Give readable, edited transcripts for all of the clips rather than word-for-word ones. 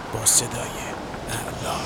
با صدای اعلا.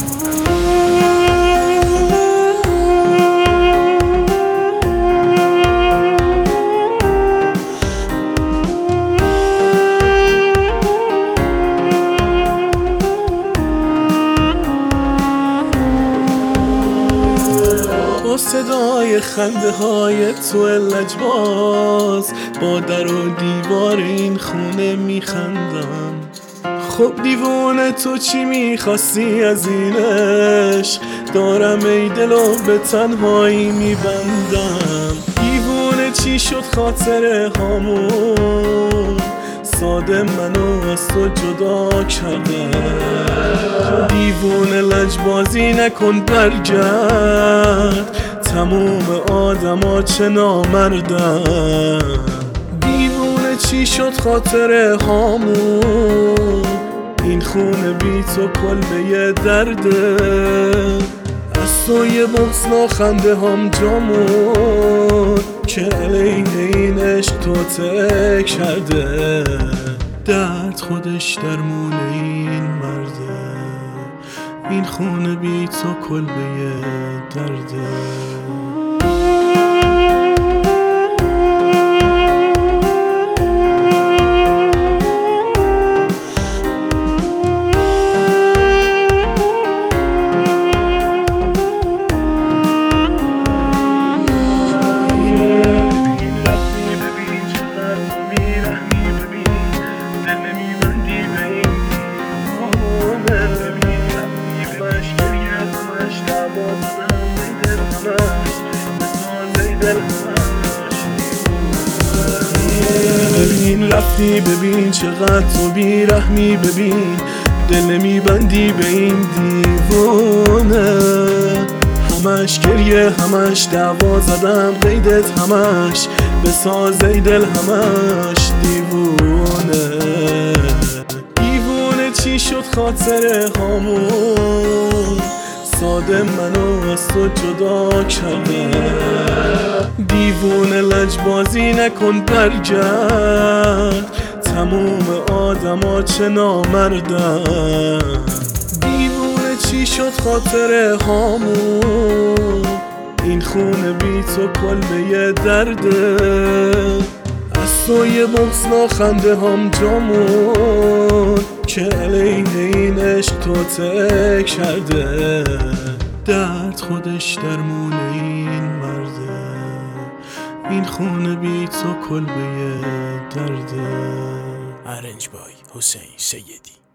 با صدای خنده های تو لجباز با در و دیوار این خونه میخندم. خب دیوونه تو چی میخواستی از این عشق؟ دارم ای دلو به تنهایی میبندم. دیوونه چی شد خاطره هامون؟ ساده منو از تو جدا کردم. دیوونه لجبازی نکن برگرد، تموم آدما چه نامردن. دیوونه چی شد خاطره هامون؟ این خونه بی تو کلبه درده. از تو یه بغض خنده هم جامون که علیه این عشق تو ته کرده. درد خودش درمون این مرده، این خونه بی تو کلبه درده. ببین رفتی، ببین چقدر تو بیرحمی، ببین دل نمیبندی به این دیوانه. همش گریه، همش دعوا زدم قیدت، همش بساز ای دل، همش دیوانه. دیوانه چی شد خاطره هامون؟ ساده منو از تو جدا کردم. دیوونه لجبازی نکن برگرد، تموم آدما چه نامردن. دیوونه چی شد خاطره هامون؟ این خونه بی تو کلبه درده. از تو یه بغض خنده هم جامون که علیه این عشق تو ته کرده. درد خودش درمون این مرده، این خونه بی تو کلبه درده. ارنج بای حسین سیدی.